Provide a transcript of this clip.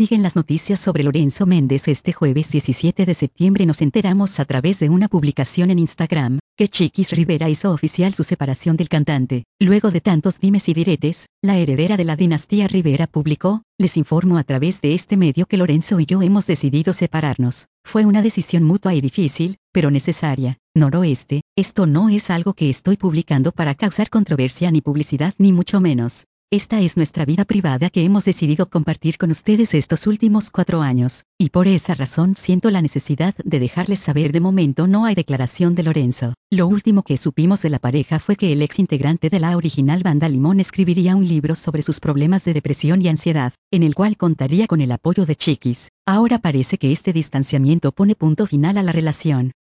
siguen las noticias sobre Lorenzo Méndez. Este jueves 17 de septiembre nos enteramos a través de una publicación en Instagram, que Chiquis Rivera hizo oficial su separación del cantante. Luego de tantos dimes y diretes, la heredera de la dinastía Rivera publicó: les informo a través de este medio que Lorenzo y yo hemos decidido separarnos. Fue una decisión mutua y difícil, pero necesaria. Noroeste, esto no es algo que estoy publicando para causar controversia ni publicidad ni mucho menos. Esta es nuestra vida privada que hemos decidido compartir con ustedes estos últimos 4 años, y por esa razón siento la necesidad de dejarles saber. De momento no hay declaración de Lorenzo. Lo último que supimos de la pareja fue que el ex integrante de la original banda Limón escribiría un libro sobre sus problemas de depresión y ansiedad, en el cual contaría con el apoyo de Chiquis. Ahora parece que este distanciamiento pone punto final a la relación.